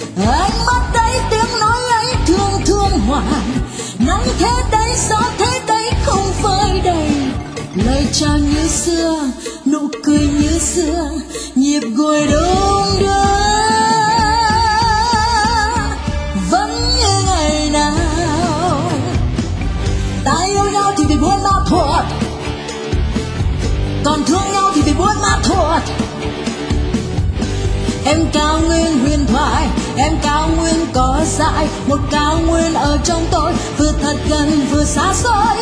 Ánh mắt ấy, tiếng nói ấy thương thương hoài. Nắng thế đây, gió thế đây, không phơi đầy. Lời chào như xưa, nụ cười như xưa, nhịp gùi đung đưa vẫn như ngày nào. Ta yêu nhau thì vì buồn ma thuật, còn thương nhau thì vì buồn ma thuật. Em cao nguyên huyền thoại, em cao nguyên có dại, một cao nguyên ở trong tôi, vừa thật gần vừa xa xôi.